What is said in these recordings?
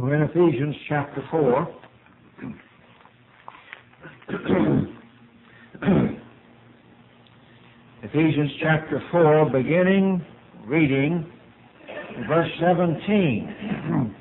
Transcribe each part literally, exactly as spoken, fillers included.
We're in Ephesians chapter four. Ephesians chapter four, beginning reading verse seventeen.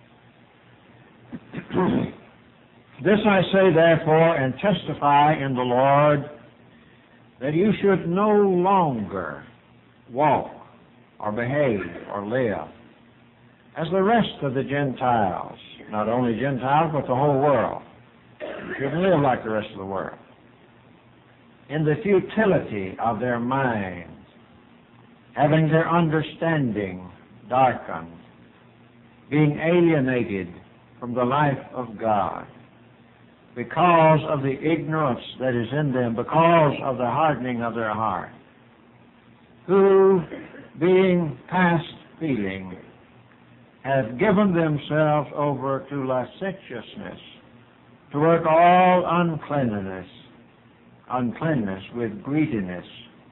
This I say therefore, and testify in the Lord, that you should no longer walk or behave or live as the rest of the Gentiles, not only Gentiles, but the whole world. You shouldn't live like the rest of the world. In the futility of their minds, having their understanding darkened, being alienated from the life of God, because of the ignorance that is in them, because of the hardening of their heart, who, being past feeling, have given themselves over to licentiousness, to work all uncleanness, uncleanness with greediness.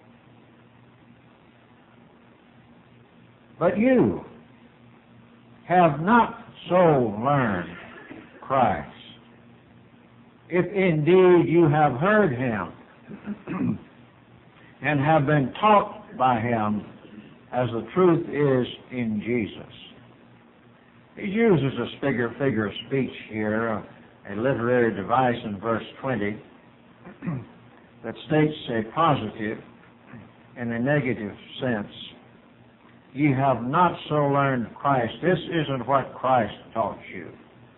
But you have not so learned Christ, if indeed you have heard Him and have been taught by Him, as the truth is in Jesus. He uses a figure, figure of speech here, a literary device in verse twenty, that states a positive and a negative sense. Ye have not so learned Christ. This isn't what Christ taught you.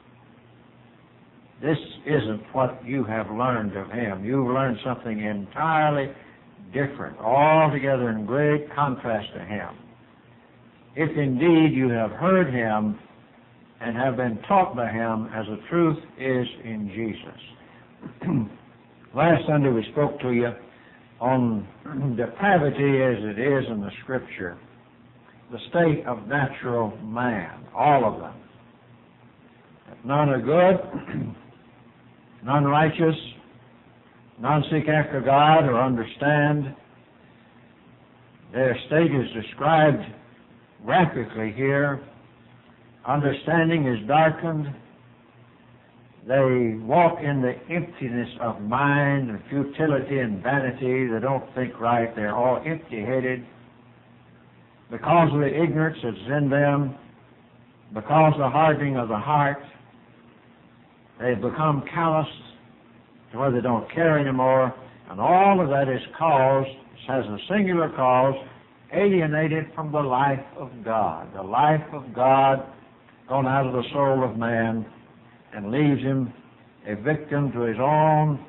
This isn't what you have learned of Him. You've learned something entirely different, altogether in great contrast to Him. If indeed you have heard Him and have been taught by Him, as the truth is in Jesus. Last Sunday we spoke to you on depravity as it is in the Scripture, the state of natural man, all of them. None are good, none righteous, none seek after God or understand. Their state is described graphically here. Understanding is darkened. They walk in the emptiness of mind and futility and vanity. They don't think right. They're all empty-headed. Because of the ignorance that's in them, because of the hardening of the heart, they've become calloused to where they don't care anymore, and all of that is caused, has a singular cause, alienated from the life of God. The life of God gone out of the soul of man and leaves him a victim to his own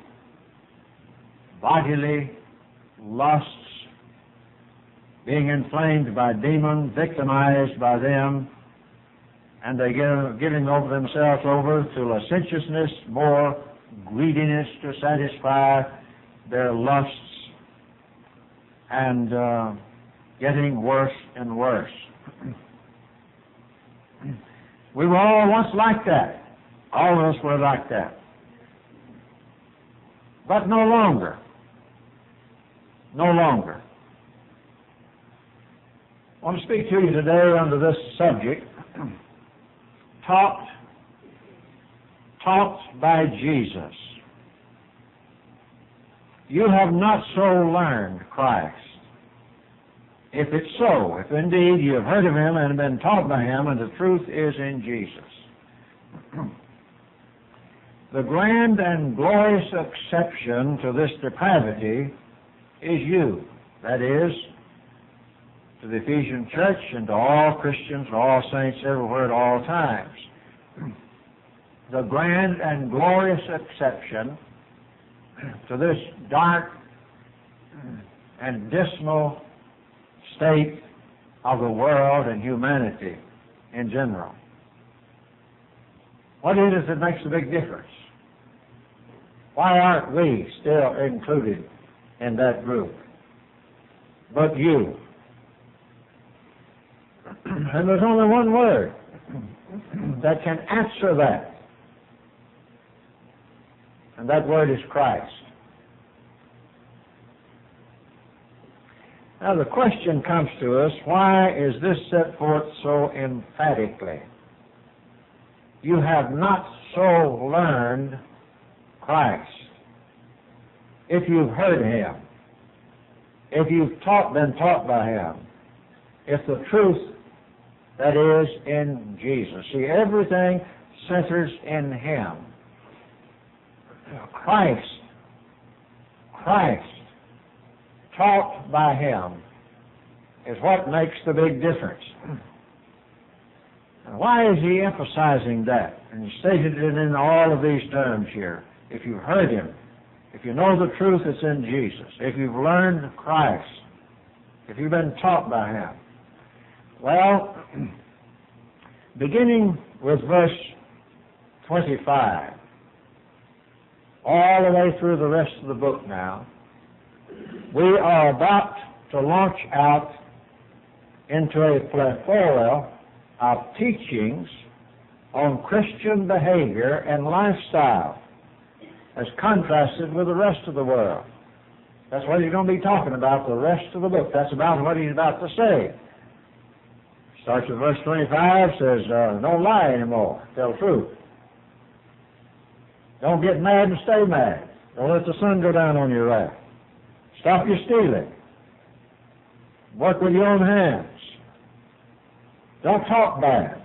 bodily lusts, being inflamed by demons, victimized by them, and they give, giving over themselves over to licentiousness, more greediness to satisfy their lusts, and uh, getting worse and worse. We were all once like that. All of us were like that. But no longer. No longer. I want to speak to you today under this subject, taught, taught by Jesus. You have not so learned Christ. If it's so, if indeed you have heard of Him and been taught by Him, and the truth is in Jesus. The grand and glorious exception to this depravity is you. That is, to the Ephesian church and to all Christians, all saints everywhere at all times. The grand and glorious exception to this dark and dismal state of the world and humanity in general. What is it that makes a big difference? Why aren't we still included in that group? But you. And there's only one word that can answer that. And that word is Christ. Now the question comes to us, why is this set forth so emphatically? you have not so learned Christ. If you've heard Him, if you've taught, been taught by Him, if the truth that is in Jesus. See, everything centers in Him. Christ, Christ, taught by Him, is what makes the big difference. And why is He emphasizing that? And He stated it in all of these terms here. If you've heard Him, if you know the truth that's in Jesus, if you've learned Christ, if you've been taught by Him. Well, beginning with verse twenty-five, all the way through the rest of the book now, we are about to launch out into a plethora of teachings on Christian behavior and lifestyle as contrasted with the rest of the world. That's what he's going to be talking about the rest of the book. That's about what he's about to say. Starts with verse twenty-five, says, uh, don't lie anymore, tell the truth. Don't get mad and stay mad. Don't let the sun go down on your wrath. Stop your stealing. Work with your own hands. Don't talk bad.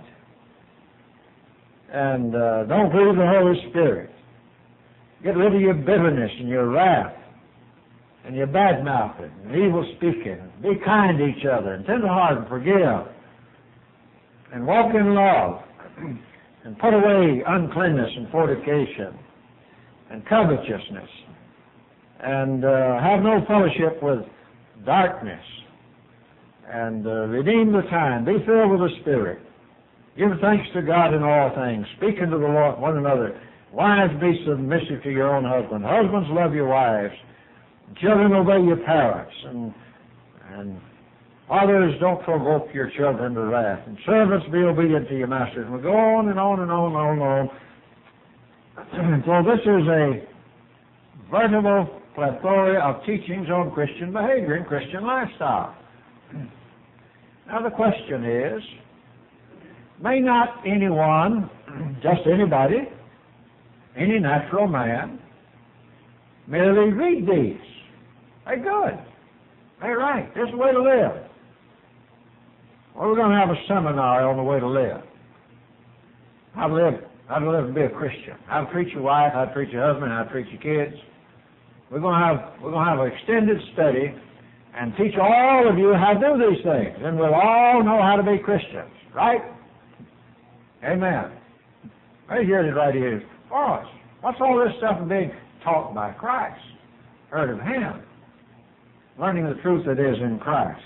And uh, don't grieve the Holy Spirit. Get rid of your bitterness and your wrath and your bad-mouthing and evil speaking. Be kind to each other and tender-hearted and forgive. And walk in love and put away uncleanness and fornication and covetousness. And uh, have no fellowship with darkness. And uh, redeem the time. Be filled with the Spirit. Give thanks to God in all things. Speak unto the Lord one another. Wives, be submissive to your own husband. Husbands, love your wives. Children, obey your parents. And, and fathers, don't provoke your children to wrath. And servants, be obedient to your masters. And we go on and on and on and on and on. So this is a veritable plethora of teachings on Christian behavior and Christian lifestyle. Now the question is, may not anyone, just anybody, any natural man, merely read these? They're good. They're right. This is the way to live. Well, we're going to have a seminar on the way to live. How to live, how to live and be a Christian. How to treat your wife, how to treat your husband, how to treat your kids. We're going to have we're going to have an extended study and teach all of you how to do these things, and we'll all know how to be Christians, right? Amen. Right here it is right here for us. What's all this stuff being taught by Christ? Heard of Him. Learning the truth that is in Christ.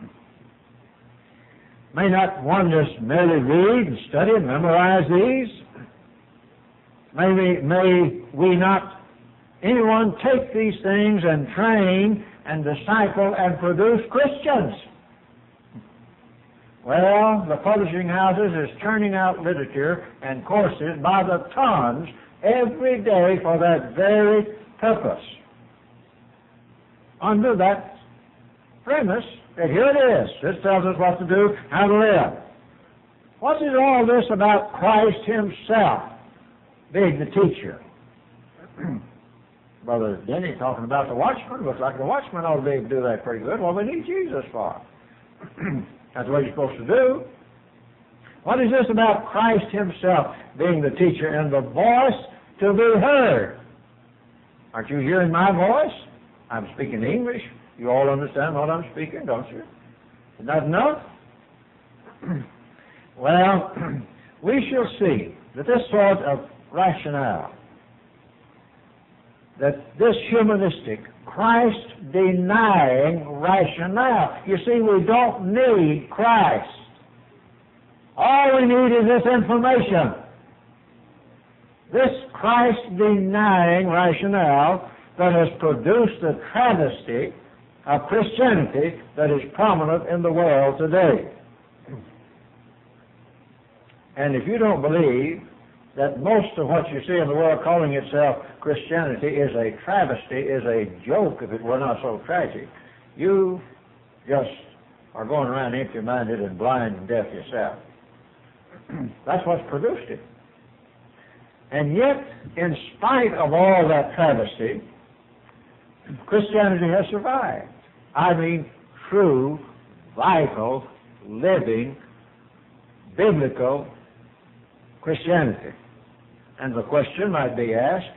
May not one just merely read and study and memorize these? May we, may we not anyone take these things and train and disciple and produce Christians? Well, the publishing houses is churning out literature and courses by the tons every day for that very purpose. Under that premise that here it is. This tells us what to do, how to live. What is all this about Christ Himself being the teacher? Brother Denny talking about the watchman. Looks like the watchman ought to be able to do that pretty good. Well, we need Jesus for. That's what you're supposed to do. What is this about Christ Himself being the teacher and the voice to be heard? Aren't you hearing my voice? I'm speaking English. You all understand what I'm speaking, don't you? Isn't that enough? Well, we shall see that this sort of rationale, that this humanistic, Christ-denying rationale, you see, we don't need Christ. All we need is this information. This Christ-denying rationale that has produced the travesty of Christianity that is prominent in the world today. And if you don't believe that most of what you see in the world calling itself Christianity is a travesty, is a joke, if it were not so tragic, you just are going around empty-minded and blind and deaf yourself. That's what's produced it. And yet, in spite of all that travesty, Christianity has survived. I mean, true, vital, living, biblical Christianity. And the question might be asked,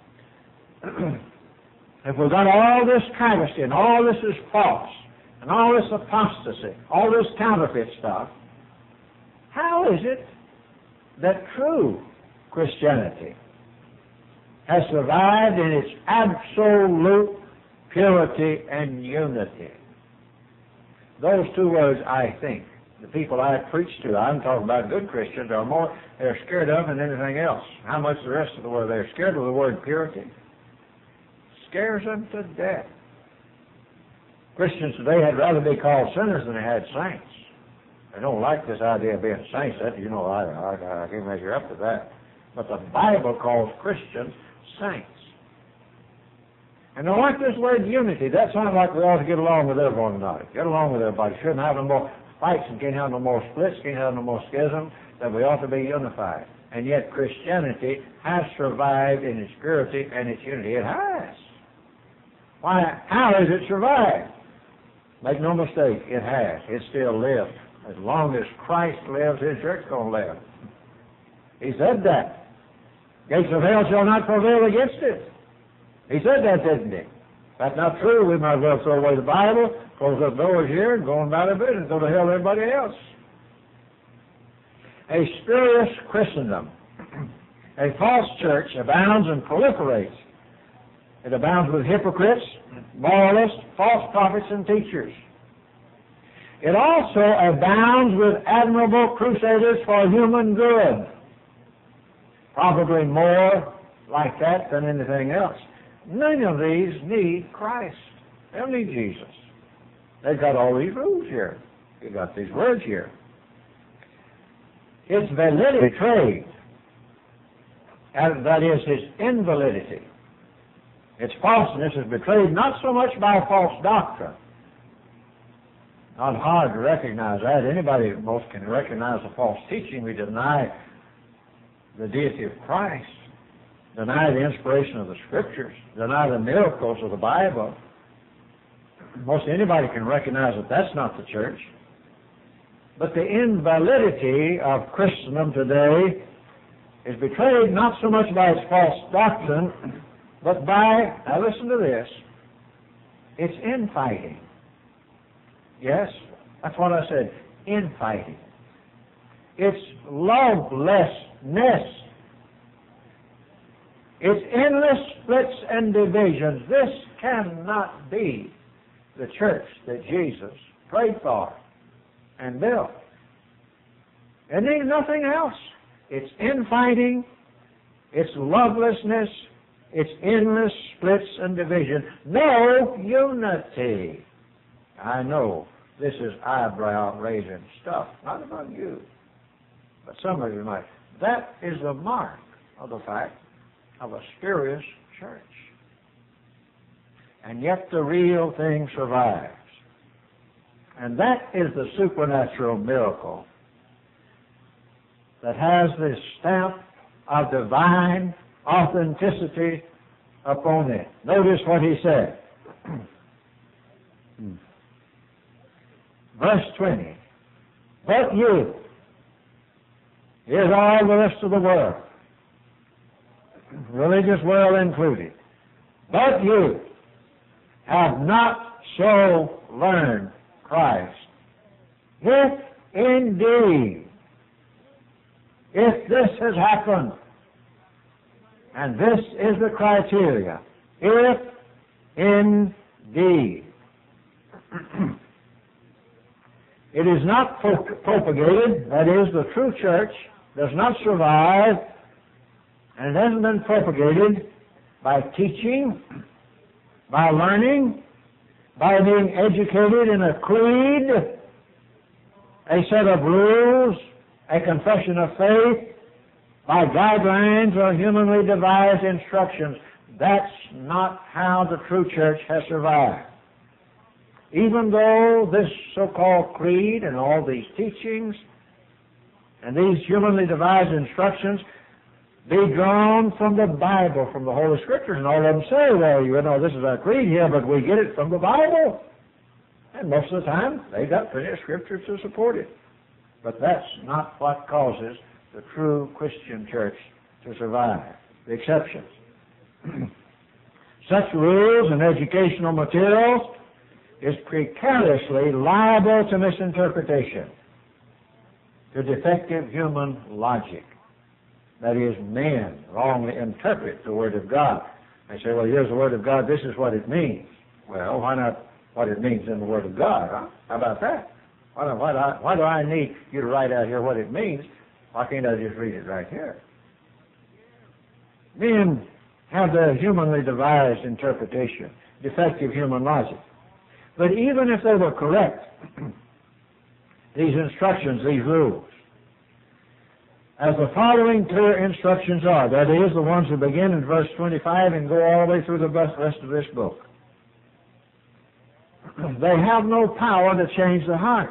if we've got all this travesty and all this is false, and all this apostasy, all this counterfeit stuff, how is it that true Christianity has survived in its absolute purity and unity? Those two words, I think, the people I preach to, I'm talking about good Christians, are more they're scared of than anything else. How much the rest of the world they're scared of the word purity? Scares them to death. Christians today had rather be called sinners than they had saints. They don't like this idea of being saints. That, you know, I, I, I can't measure up to that. But the Bible calls Christians saints. And I like this word unity. That sounds like we ought to get along with everyone tonight. Get along with everybody. Shouldn't have no more fights and can't have no more splits, can't have no more schisms, that we ought to be unified. And yet Christianity has survived in its purity and its unity. It has. Why, how has it survived? Make no mistake, it has. It still lives. As long as Christ lives, His church is going to live. He said that. Gates of hell shall not prevail against it. He said that, didn't He? If that's not true, we might as well throw away the Bible, close up doors here, and go on about our business, go to hell with everybody else. A spurious Christendom, a false church, abounds and proliferates. It abounds with hypocrites, moralists, false prophets, and teachers. It also abounds with admirable crusaders for human good. Probably more like that than anything else. None of these need Christ. They don't need Jesus. They've got all these rules here. They've got these words here. Its validity betrayed. And that is, its invalidity. Its falseness is betrayed not so much by false doctrine. Not hard to recognize that. Anybody most can recognize a false teaching. We deny the deity of Christ, deny the inspiration of the Scriptures, deny the miracles of the Bible. Most anybody can recognize that that's not the church. But the invalidity of Christendom today is betrayed not so much by its false doctrine, but by, now listen to this, its infighting. Yes, that's what I said, infighting. Its lovelessness. Its endless splits and divisions. This cannot be the church that Jesus prayed for and built. It needs nothing else. Its infighting, its lovelessness, its endless splits and division. No unity. I know this is eyebrow-raising stuff, not among you, but some of you might. That is the mark of the fact of a spurious church. And yet the real thing survives. And that is the supernatural miracle that has this stamp of divine authenticity upon it. Notice what he said. Verse twenty. But you, here's all the rest of the world, religious world included, but you have not so learned Christ. If indeed, if this has happened, and this is the criteria, if indeed it is not propagated, that is, the true church does not survive, and it hasn't been propagated by teaching, by learning, by being educated in a creed, a set of rules, a confession of faith, by guidelines or humanly devised instructions. That's not how the true church has survived. Even though this so-called creed and all these teachings and these humanly devised instructions be drawn from the Bible, from the Holy Scriptures, and all of them say, well, you know, this is our creed here, but we get it from the Bible. And most of the time, they got plenty of Scripture to support it. But that's not what causes the true Christian church to survive. The exceptions. Such rules and educational materials is precariously liable to misinterpretation, to defective human logic. That is, men wrongly interpret the Word of God. They say, well, here's the Word of God, this is what it means. Well, why not what it means in the Word of God? Huh? How about that? Why do, why, do I, why do I need you to write out here what it means? Why can't I just read it right here? Men have their humanly devised interpretation, defective human logic. But even if they were correct, these instructions, these rules, as the following clear instructions are, that is, the ones that begin in verse twenty-five and go all the way through the rest of this book, they have no power to change the heart.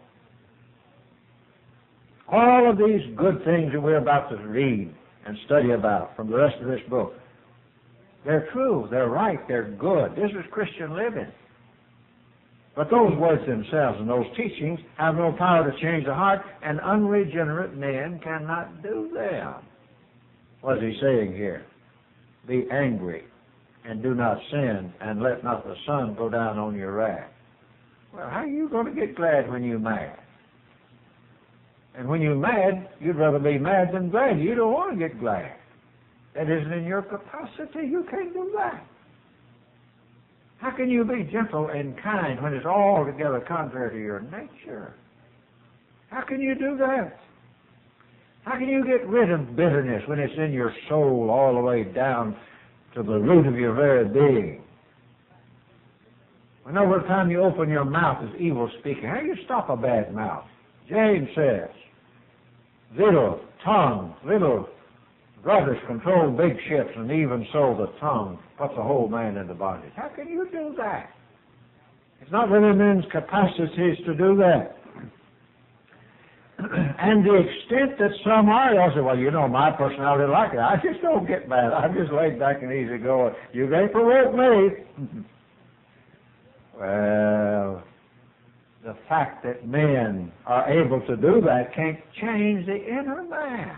All of these good things that we're about to read and study about from the rest of this book, they're true, they're right, they're good. This is Christian living. But those words themselves and those teachings have no power to change the heart, and unregenerate men cannot do them. What is he saying here? Be angry and do not sin, and let not the sun go down on your wrath. Well, how are you going to get glad when you're mad? And when you're mad, you'd rather be mad than glad. You don't want to get glad. That isn't in your capacity. You can't do that. How can you be gentle and kind when it's altogether contrary to your nature? How can you do that? How can you get rid of bitterness when it's in your soul all the way down to the root of your very being? Whenever time you open your mouth is evil speaking, how do you stop a bad mouth? James says, little tongue, little brothers control big ships, and even so the tongue puts the whole man into bondage. How can you do that? It's not within men's capacities to do that. And the extent that some are, they'll say, well, you know, my personality like it. I just don't get mad. I'm just laid back and easy going. You can't provoke me. Well, the fact that men are able to do that can't change the inner man.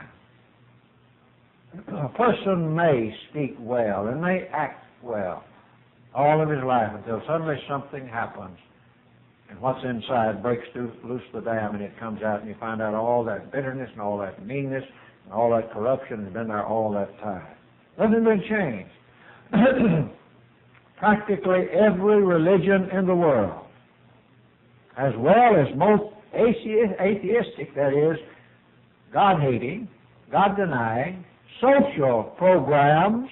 A person may speak well and may act well all of his life until suddenly something happens and what's inside breaks loose the dam, and it comes out, and you find out all that bitterness and all that meanness and all that corruption has been there all that time. Nothing been changed. Practically every religion in the world, as well as most atheistic, that is, God-hating, God-denying, social programs,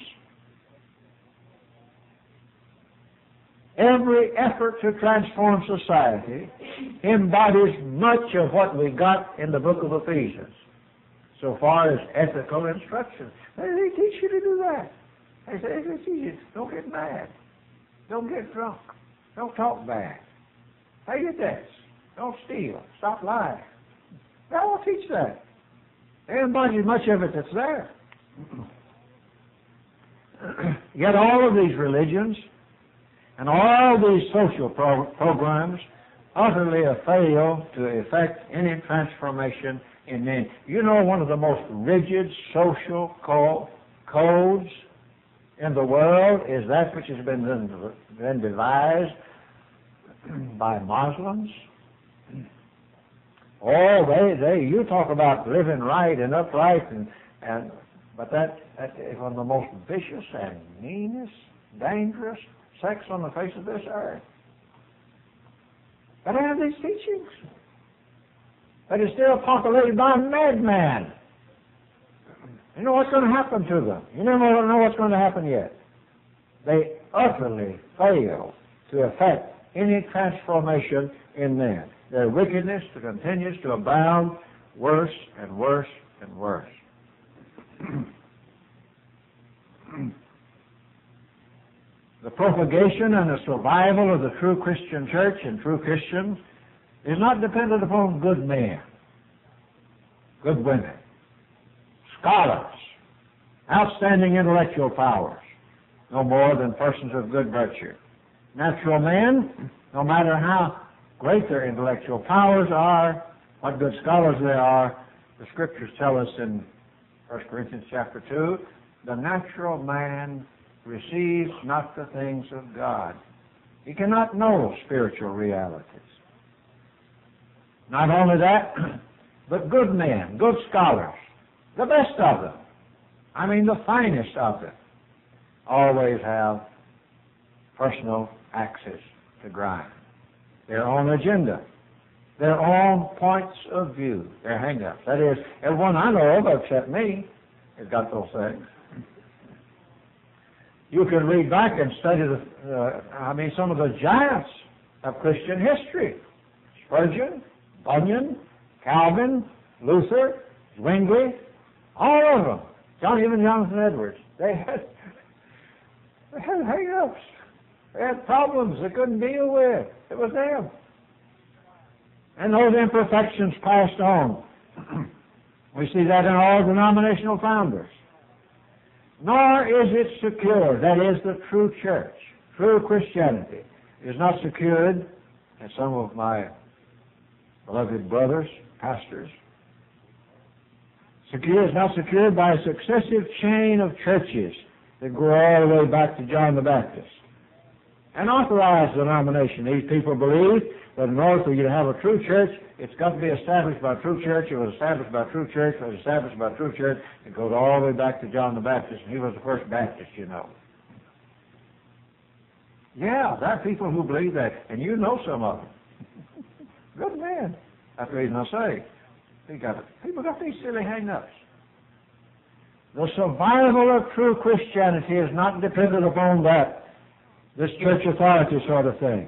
every effort to transform society embodies much of what we got in the book of Ephesians, so far as ethical instruction. They, they teach you to do that. They say, they teach you, don't get mad, don't get drunk, don't talk bad, pay your debts, don't steal, stop lying. They all teach that. They embody much of it that's there. Yet all of these religions and all these social pro- programs utterly fail to effect any transformation in men. You know, one of the most rigid social co- codes in the world is that which has been, been devised by Muslims. Oh, they, they, you talk about living right and upright, and, and but that, that is one of the most vicious and meanest, dangerous sex on the face of this earth. But I have these teachings. But it's still populated by madmen. You know what's going to happen to them. You never know what's going to happen yet. They utterly fail to effect any transformation in men. Their wickedness continues to abound worse and worse and worse. The propagation and the survival of the true Christian church and true Christians is not dependent upon good men, good women, scholars, outstanding intellectual powers, no more than persons of good virtue. Natural men, no matter how great their intellectual powers are, what good scholars they are, the Scriptures tell us in First Corinthians chapter two, the natural man receives not the things of God. He cannot know spiritual realities. Not only that, but good men, good scholars, the best of them, I mean the finest of them, always have personal axes to grind, their own agenda, their own points of view, their hang-ups. That is, everyone I know of except me has got those things. You can read back and study the, uh, I mean, some of the giants of Christian history. Spurgeon, Bunyan, Calvin, Luther, Zwingli, all of them. John, even Jonathan Edwards. They had, they had hang-ups. They had problems they couldn't deal with. It was them. And those imperfections passed on. We see that in all denominational founders. Nor is it secure, that is, the true church, true Christianity, is not secured, as some of my beloved brothers, pastors, secure is not secured by a successive chain of churches that go all the way back to John the Baptist. An authorized denomination. These people believe that in order for you to have a true church, it's got to be established by a true church. It was established by a true church. It was established by a true church. It goes all the way back to John the Baptist, and he was the first Baptist, you know. Yeah, there are people who believe that, and you know some of them. Good man. That's the reason I say. They got, people got these silly hang-ups. The survival of true Christianity is not dependent upon that, this church authority sort of thing.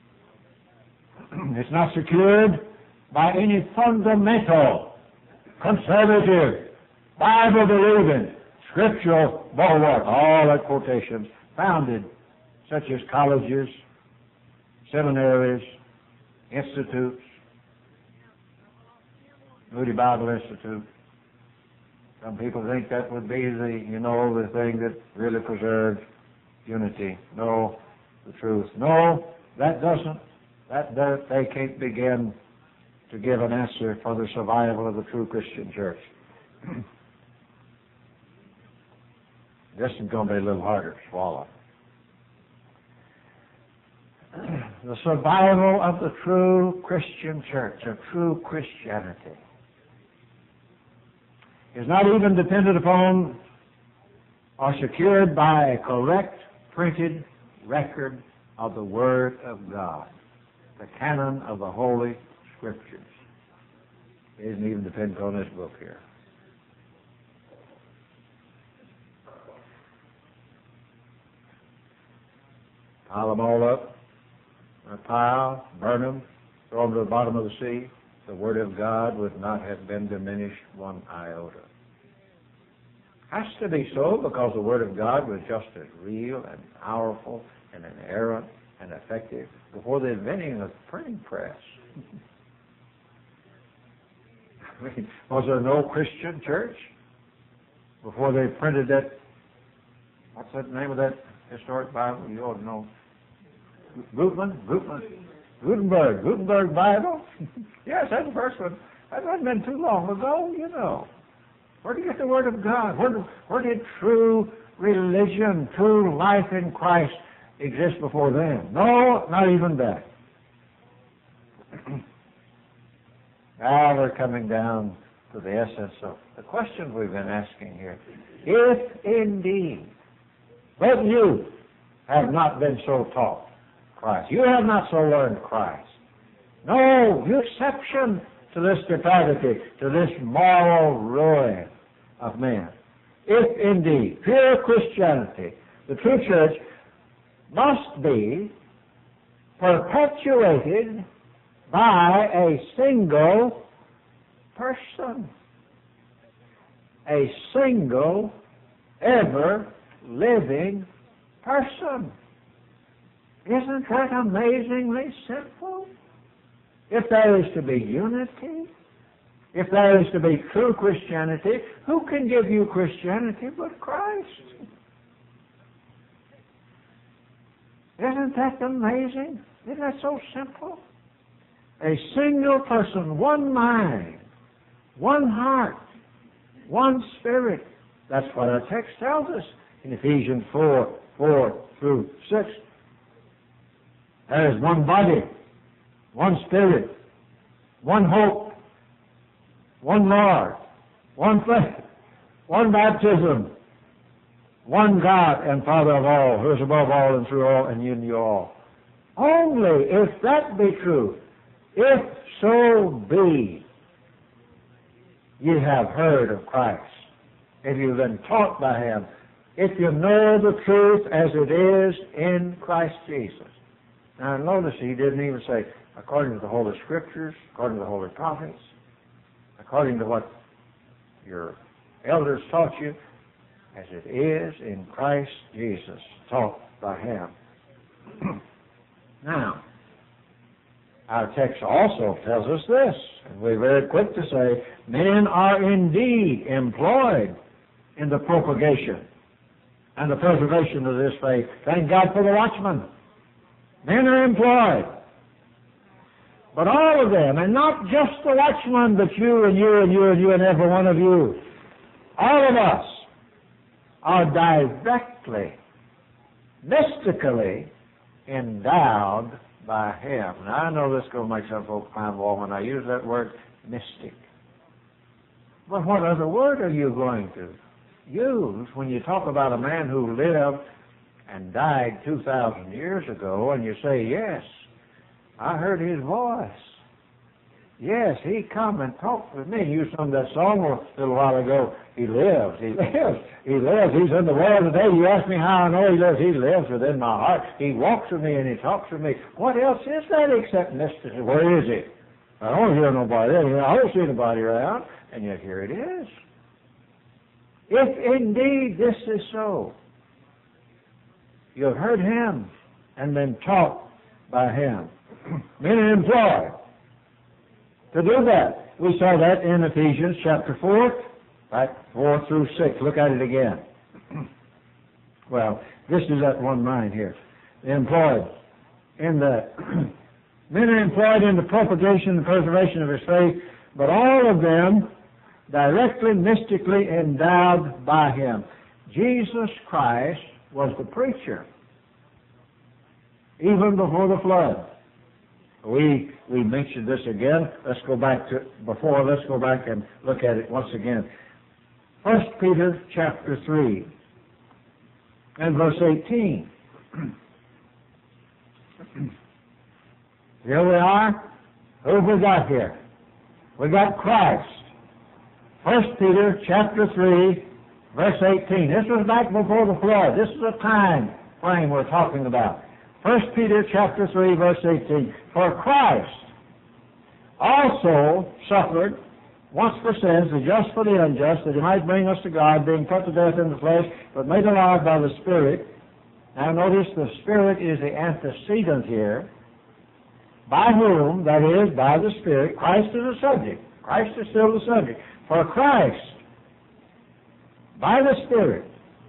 It's not secured by any fundamental, conservative, Bible-believing, scriptural bulwark, all that quotations, founded such as colleges, seminaries, institutes, Moody Bible Institute. Some people think that would be the, you know, the thing that really preserves unity. No, the truth. No, that doesn't. That, that they can't begin to give an answer for the survival of the true Christian church. This is going to be a little harder to swallow. The survival of the true Christian church, of true Christianity, is not even dependent upon or secured by a correct printed record of the Word of God, the canon of the Holy Scriptures. It isn't even dependent on this book here. Pile them all up in a pile, burn them, throw them to the bottom of the sea. The Word of God would not have been diminished one iota. Has to be so because the Word of God was just as real and powerful and inerrant and effective before the inventing of the printing press. I mean, was there no Christian church before they printed that? What's the name of that historic Bible? You ought to know. Gutenberg? Gutenberg? Gutenberg. Gutenberg Bible? Yes, that's the first one. That hasn't been too long ago, you know. Where did you get the Word of God? Where did, where did true religion, true life in Christ exist before then? No, not even that. Now we're coming down to the essence of the questions we've been asking here. If indeed, but you have not been so taught Christ, you have not so learned Christ, no exception to this depravity, to this moral ruin of men. If indeed pure Christianity, the true church, must be perpetuated by a single person, a single ever living person. Isn't that amazingly simple? If there is to be unity, If there is to be true Christianity, who can give you Christianity but Christ? Isn't that amazing? Isn't that so simple? A single person, one mind, one heart, one spirit. That's what our text tells us in Ephesians four, four through six. There is one body, one spirit, one hope, one Lord, one faith, one baptism, one God and Father of all, who is above all and through all and in you all. Only if that be true, if so be you have heard of Christ, if you've been taught by Him, if you know the truth as it is in Christ Jesus. Now notice He didn't even say, according to the Holy Scriptures, according to the Holy Prophets, according to what your elders taught you, as it is in Christ Jesus, taught by Him. Now, our text also tells us this, and we're very quick to say, men are indeed employed in the propagation and the preservation of this faith. Thank God for the watchmen. Men are employed. But all of them, and not just the watchmen, but you and you and you and you and every one of you, all of us are directly, mystically endowed by Him. Now, I know this is going to make some folks find wall when I use that word, mystic. But what other word are you going to use when you talk about a man who lived and died two thousand years ago, and you say, yes, I heard His voice. Yes, He come and talked with me. You sung that song a little while ago. He lives. He lives. He lives. He's in the world today. You ask me how I know He lives. He lives within my heart. He walks with me and He talks with me. What else is that except mysticism? Where is He? I don't hear nobody. I don't see anybody around. And yet here it is. If indeed this is so, you have heard Him and been taught by Him. Men are employed to do that. We saw that in Ephesians chapter four, right, four through six. Look at it again. Well, this is that one mind here. They're employed in the men are employed in the propagation and preservation of His faith, but all of them directly, mystically endowed by Him. Jesus Christ was the preacher, even before the flood. We we mentioned this again. Let's go back to before. Let's go back and look at it once again. First Peter chapter three and verse eighteen. Here we are. Who have we got here? We got Christ. First Peter chapter three, verse eighteen. This was back before the flood. This is a time frame we're talking about. First Peter chapter three, verse eighteen. For Christ also suffered once for sins, the just for the unjust, that He might bring us to God, being put to death in the flesh, but made alive by the Spirit. Now notice the Spirit is the antecedent here. By whom, that is, by the Spirit, Christ is the subject. Christ is still the subject. For Christ, by the Spirit,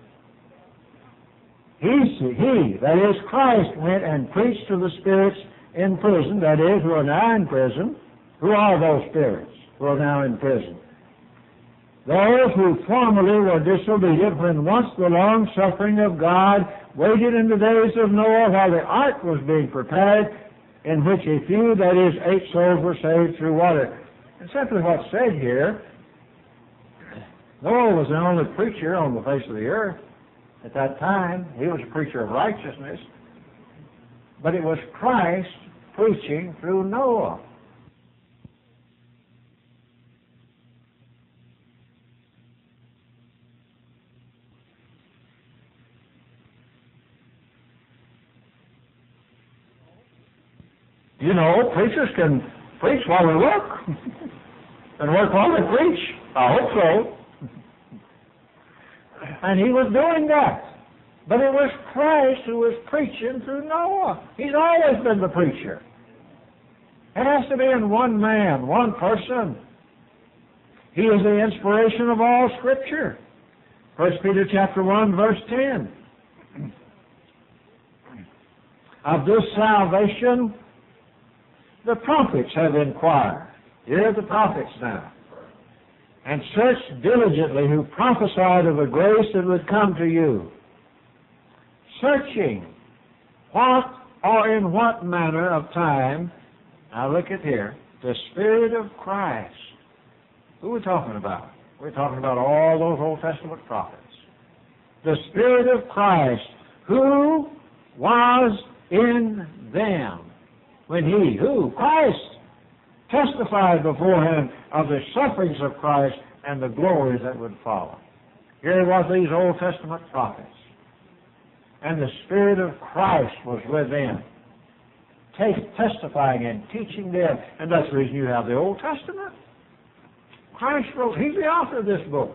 He, he, that is, Christ, went and preached to the spirits in prison, that is, who are now in prison. Who are those spirits who are now in prison? Those who formerly were disobedient when once the long suffering of God waited in the days of Noah while the ark was being prepared, in which a few, that is, eight souls, were saved through water. And simply what's said here, Noah was the only preacher on the face of the earth. At that time, he was a preacher of righteousness, but it was Christ preaching through Noah. You know, preachers can preach while they work, and work while they preach. I hope so. And he was doing that. But it was Christ who was preaching through Noah. He's always been the preacher. It has to be in one man, one person. He is the inspiration of all Scripture. First Peter chapter one, verse ten. Of this salvation, the prophets have inquired. Here are the prophets now. And searched diligently, who prophesied of the grace that would come to you. Searching what or in what manner of time, now look at here, the Spirit of Christ. Who are we talking about? We're talking about all those Old Testament prophets. The Spirit of Christ, who was in them when He, who? Christ, testified beforehand of the sufferings of Christ and the glory that would follow. Here was these Old Testament prophets. And the Spirit of Christ was within, testifying and teaching them. And that's the reason you have the Old Testament. Christ wrote, He's the author of this book.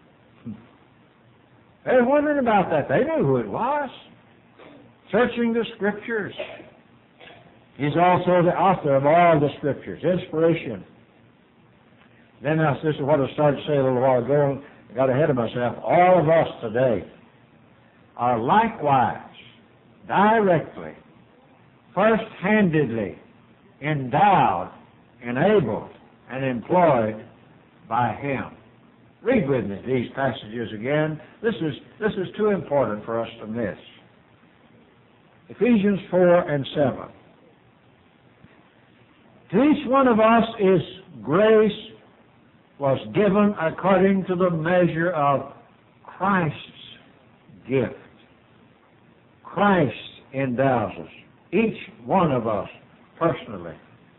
They were wondering about that. They knew who it was. Searching the Scriptures. He's also the author of all the Scriptures. Inspiration. Then uh, this is what I started to say a little while ago. I got ahead of myself. All of us today are likewise, directly, first-handedly endowed, enabled, and employed by Him. Read with me these passages again. This is, this is too important for us to miss. Ephesians four and seven. To each one of us is grace was given according to the measure of Christ's gift. Christ endows us, each one of us personally.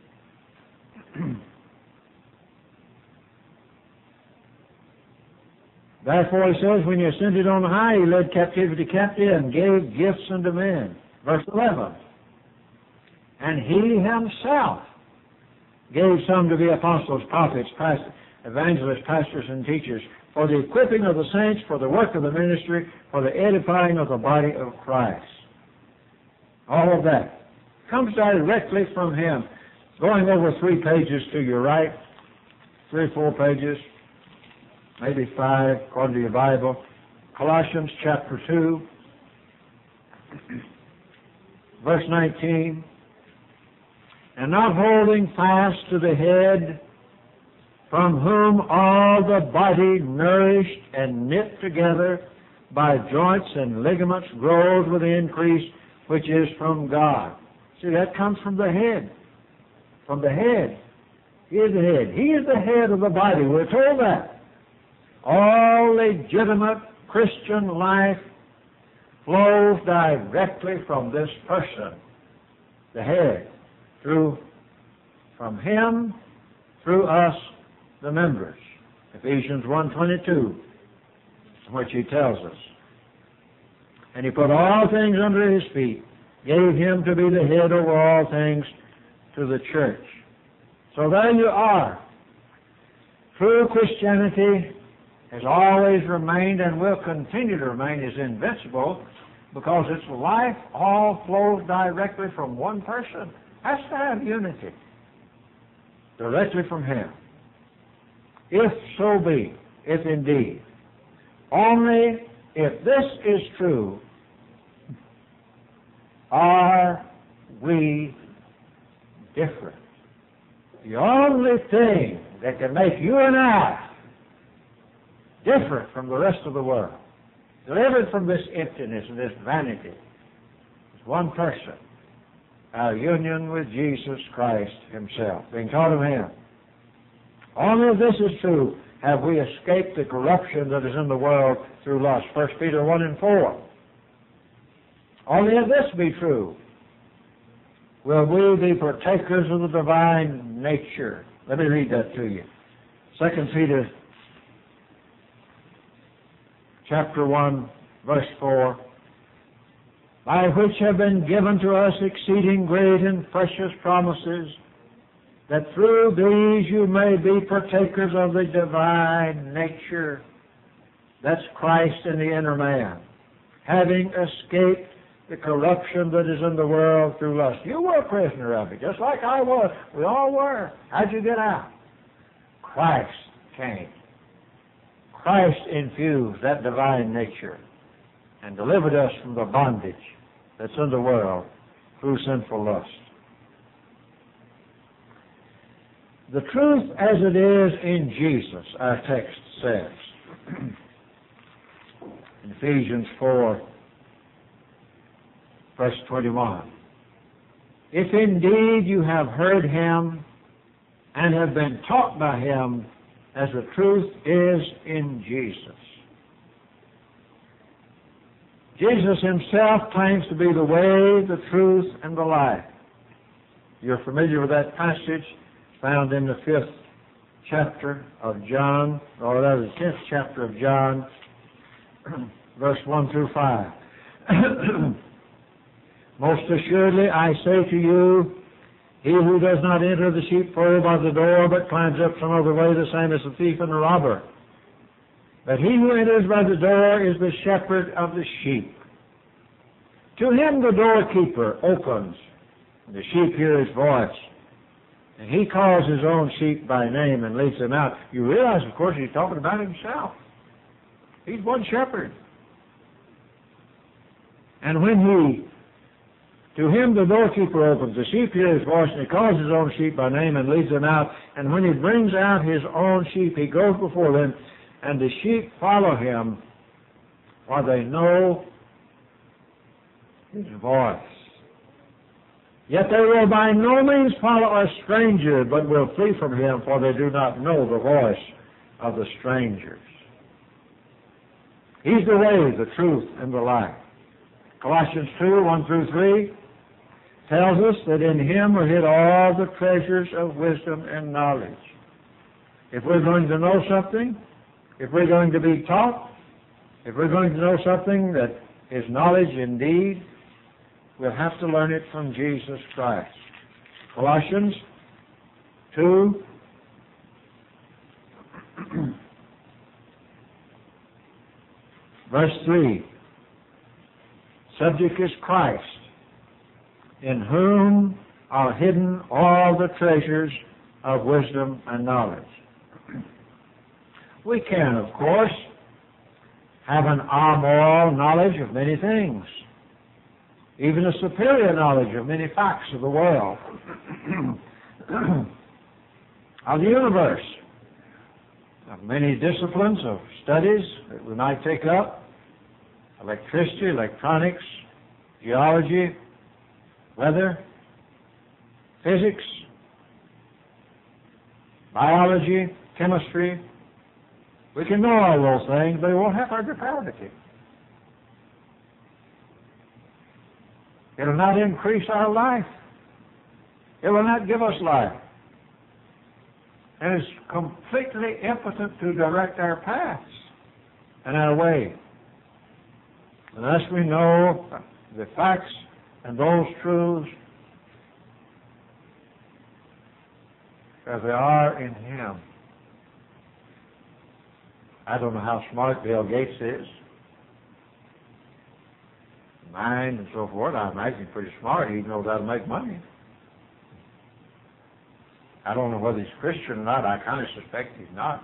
Therefore, He says, when He ascended on high, He led captivity captive and gave gifts unto men. Verse eleven. And He Himself gave some to be apostles, prophets, pastors, evangelists, pastors, and teachers, for the equipping of the saints, for the work of the ministry, for the edifying of the body of Christ. All of that comes directly from Him. Going over three pages to your right, three or four pages, maybe five, according to your Bible. Colossians chapter two, verse nineteen. And not holding fast to the head, from whom all the body, nourished and knit together by joints and ligaments, grows with the increase which is from God. See, that comes from the head. From the head. He is the head. He is the head of the body. We're told that. All legitimate Christian life flows directly from this person, the head, through, from Him, through us, the members. Ephesians one twenty-two, which He tells us. And He put all things under His feet, gave Him to be the head over all things to the church. So there you are. True Christianity has always remained and will continue to remain as invincible because its life all flows directly from one person. Has to have unity. Directly from Him. If so be, if indeed. Only if this is true, are we different. The only thing that can make you and I different from the rest of the world, delivered from this emptiness and this vanity, is one person. Our union with Jesus Christ Himself, being taught of Him. Only if this is true have we escaped the corruption that is in the world through lust. First Peter one and four. Only if this be true will we be partakers of the divine nature. Let me read that to you. Second Peter chapter one, verse four. By which have been given to us exceeding great and precious promises, that through these you may be partakers of the divine nature. That's Christ in the inner man. Having escaped the corruption that is in the world through lust. You were a prisoner of it, just like I was. We all were. How'd you get out? Christ came. Christ infused that divine nature and delivered us from the bondage that's in the world through sinful lust. The truth as it is in Jesus, our text says, in Ephesians four, verse twenty-one, if indeed you have heard him and have been taught by him as the truth is in Jesus. Jesus himself claims to be the way, the truth, and the life. You're familiar with that passage found in the fifth chapter of John, or rather the tenth chapter of John, verse one through five. Most assuredly I say to you, he who does not enter the sheepfold by the door, but climbs up some other way, the same as a thief and a robber. But he who enters by the door is the shepherd of the sheep. To him the doorkeeper opens, and the sheep hear his voice. And he calls his own sheep by name and leads them out. You realize, of course, he's talking about himself. He's one shepherd. And when he To him the doorkeeper opens, the sheep hear his voice, and he calls his own sheep by name and leads them out. And when he brings out his own sheep, he goes before them, and the sheep follow him, for they know his voice. Yet they will by no means follow a stranger, but will flee from him, for they do not know the voice of the strangers. He's the way, the truth, and the life. Colossians two, one through three tells us that in him are hid all the treasures of wisdom and knowledge. If we're going to know something, if we're going to be taught, if we're going to know something that is knowledge indeed, we'll have to learn it from Jesus Christ. Colossians two, verse three. Subject is Christ, in whom are hidden all the treasures of wisdom and knowledge. We can, of course, have an amoral knowledge of many things, even a superior knowledge of many facts of the world, of the universe, of many disciplines of studies that we might take up, electricity, electronics, geology, weather, physics, biology, chemistry. We can know all those things, but it won't have our depravity. It will not increase our life. It will not give us life. And it's completely impotent to direct our paths and our way, unless we know the facts and those truths as they are in him. I don't know how smart Bill Gates is, mind and so forth. I imagine he's pretty smart. He knows how to make money. I don't know whether he's Christian or not. I kind of suspect he's not.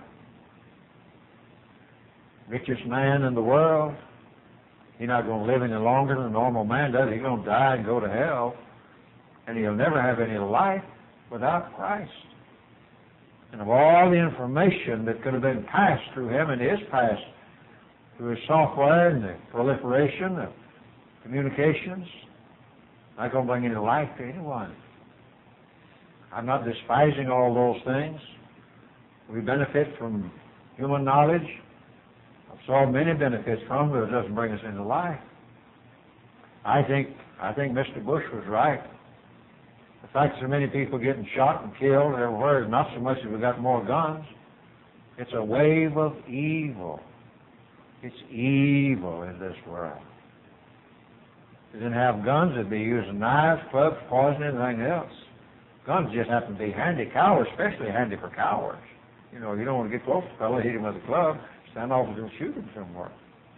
Richest man in the world. He's not going to live any longer than a normal man does. He's going to die and go to hell. And he'll never have any life without Christ. And of all the information that could have been passed through him and is passed through his software and the proliferation of communications, not going to bring any life to anyone. I'm not despising all those things. We benefit from human knowledge. I've saw many benefits from it, but it doesn't bring us into life. I think I think Mister Bush was right. The fact so many people getting shot and killed everywhere is not so much that we got more guns. It's a wave of evil. It's evil in this world. If they didn't have guns, they'd be using knives, clubs, poison, anything else. Guns just happen to be handy. Cowards, especially handy for cowards. You know, you don't want to get close to a fellow, hit him with a club, stand off and shoot him somewhere.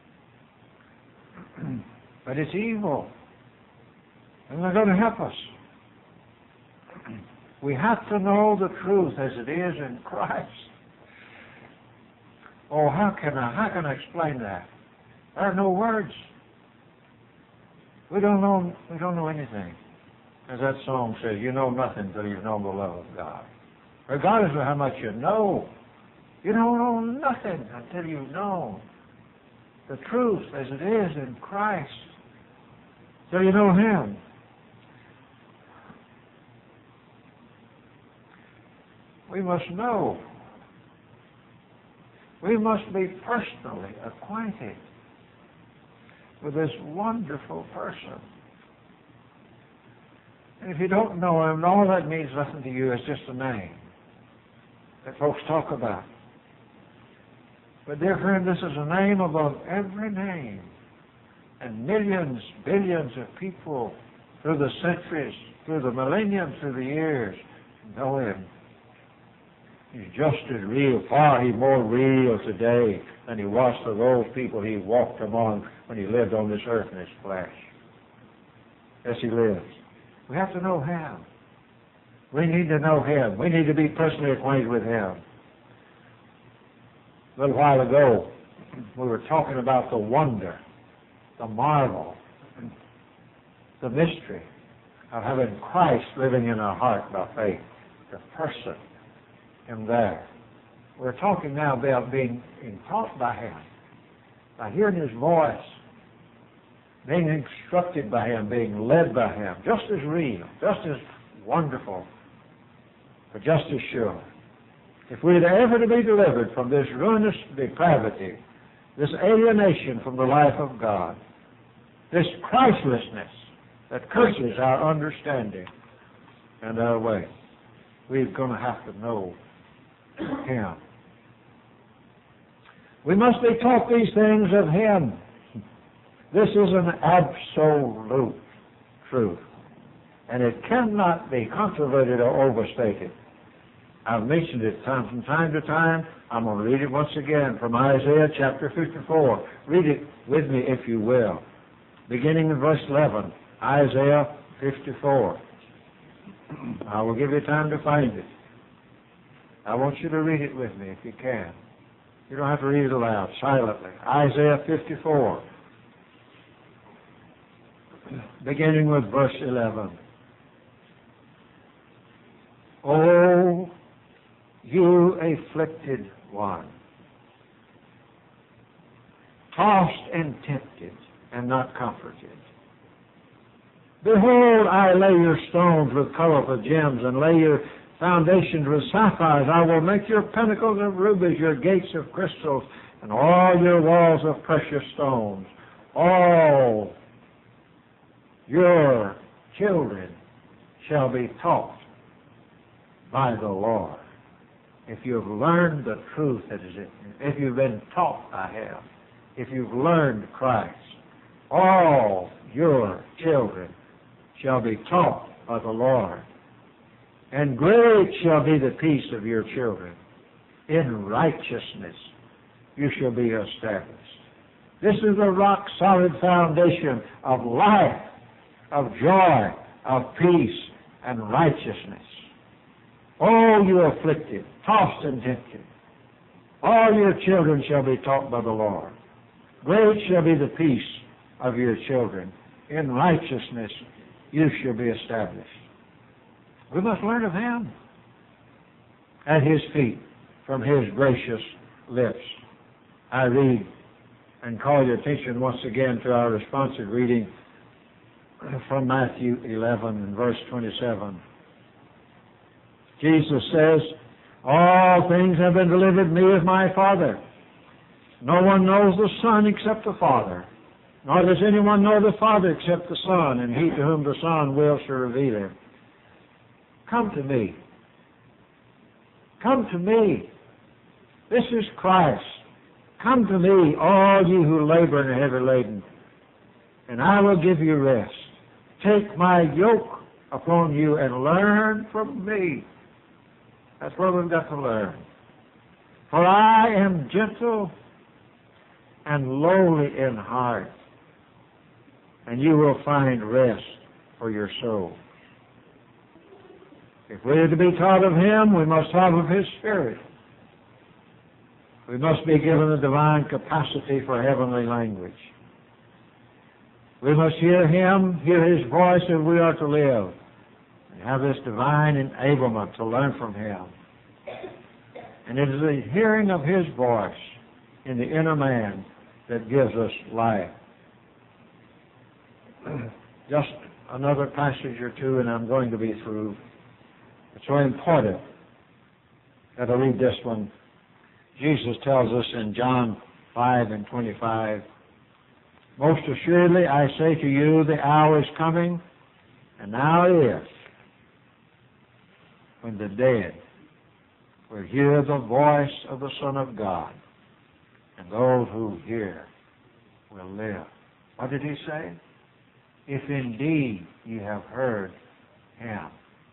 But it's evil. And they're going to help us. We have to know the truth as it is in Christ. Oh, how can I, how can I explain that? There are no words. We don't know, we don't know anything. As that song says, you know nothing until you know the love of God. Regardless of how much you know, you don't know nothing until you know the truth as it is in Christ. So you know Him. We must know. We must be personally acquainted with this wonderful person. And if you don't know Him, all that means nothing to you is just a name that folks talk about. But dear friend, this is a name above every name. And millions, billions of people through the centuries, through the millennium, through the years, know Him. He's just as real, far He's more real today than He was to those people He walked among when He lived on this earth in His flesh. Yes, He lives. We have to know Him. We need to know Him. We need to be personally acquainted with Him. A little while ago, we were talking about the wonder, the marvel, the mystery of having Christ living in our heart by faith, the person, Him there. We're talking now about being, being taught by Him, by hearing His voice, being instructed by Him, being led by Him, just as real, just as wonderful, but just as sure. If we are ever to be delivered from this ruinous depravity, this alienation from the life of God, this Christlessness that curses our understanding and our way, we're going to have to know Him. We must be taught these things of Him. This is an absolute truth, and it cannot be controverted or overstated. I've mentioned it time from time to time. I'm going to read it once again from Isaiah chapter fifty-four. Read it with me if you will. Beginning in verse eleven, Isaiah fifty-four. I will give you time to find it. I want you to read it with me if you can. You don't have to read it aloud, silently. Isaiah fifty-four, beginning with verse eleven. Oh, you afflicted one, tossed and tempted and not comforted. Behold, I lay your stones with colorful gems and lay your foundations with sapphires. I will make your pinnacles of rubies, your gates of crystals, and all your walls of precious stones. All your children shall be taught by the Lord. If you've learned the truth that is in Him, if you've been taught by Him, if you've learned Christ, all your children shall be taught by the Lord. And great shall be the peace of your children. In righteousness you shall be established. This is the rock-solid foundation of life, of joy, of peace, and righteousness. Oh, you afflicted, tossed and tempted, all your children shall be taught by the Lord. Great shall be the peace of your children. In righteousness you shall be established. We must learn of Him at His feet, from His gracious lips. I read and call your attention once again to our responsive reading from Matthew eleven and verse twenty-seven. Jesus says, all things have been delivered me of my Father. No one knows the Son except the Father, nor does anyone know the Father except the Son, and he to whom the Son will shall reveal Him. Come to me. Come to me. This is Christ. Come to me, all you who labor and are heavy laden, and I will give you rest. Take my yoke upon you and learn from me. That's what we've got to learn. For I am gentle and lowly in heart, and you will find rest for your soul. If we are to be taught of Him, we must have of His Spirit. We must be given the divine capacity for heavenly language. We must hear Him, hear His voice if we are to live, and have this divine enablement to learn from Him. And it is the hearing of His voice in the inner man that gives us life. Just another passage or two, and I'm going to be through. It's so important that I read this one. Jesus tells us in John five and twenty-five, "Most assuredly I say to you, the hour is coming, and now is, when the dead will hear the voice of the Son of God, and those who hear will live." What did He say? If indeed you have heard Him.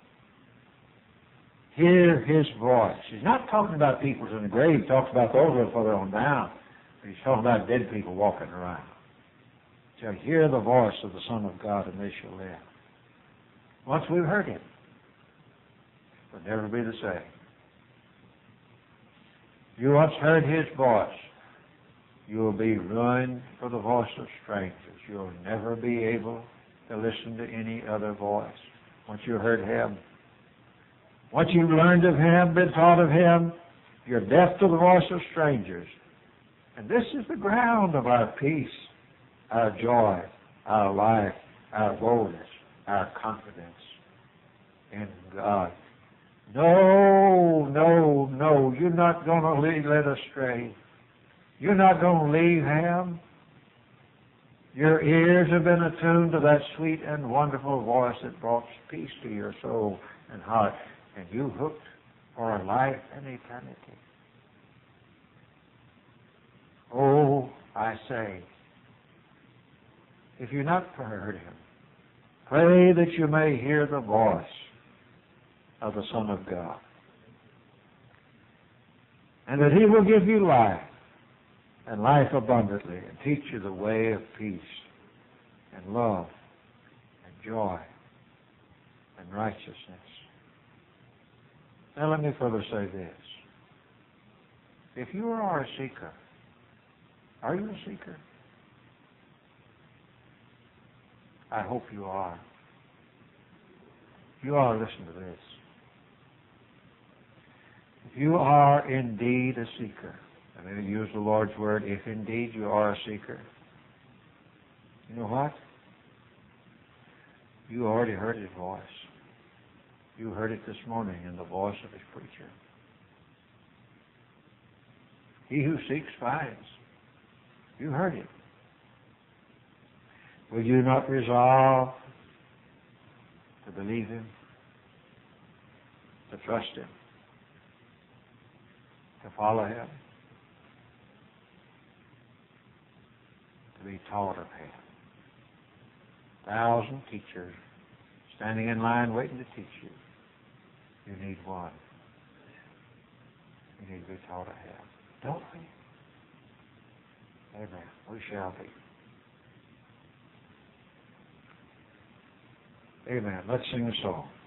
Hear His voice. He's not talking about people in the grave. He talks about those who are further on down. But He's talking about dead people walking around. Shall hear the voice of the Son of God, and they shall live. Once we've heard Him, we'll never be the same. You once heard His voice, you will be ruined for the voice of strangers. You'll never be able to listen to any other voice. Once you heard Him, once you've learned of Him, been taught of Him, you're deaf to the voice of strangers. And this is the ground of our peace, our joy, our life, our boldness, our confidence in God. No, no, no, you're not going to be led astray. You're not going to leave Him. Your ears have been attuned to that sweet and wonderful voice that brought peace to your soul and heart, and you hooked for a life and eternity. Oh, I say, if you've not heard Him, pray that you may hear the voice of the Son of God, and that He will give you life, and life abundantly, and teach you the way of peace and love and joy and righteousness. Now let me further say this. If you are a seeker, are you a seeker? I hope you are. If you are, listen to this. If you are indeed a seeker, I'm going to use the Lord's word, if indeed you are a seeker. You know what? You already heard His voice. You heard it this morning in the voice of His preacher. He who seeks finds. You heard it. Will you not resolve to believe Him, to trust Him, to follow Him, to be taught of Him? Thousand teachers standing in line waiting to teach you. You need one. You need to be taught of Him. Don't we? Amen. We shall be. Amen. Let's sing a song.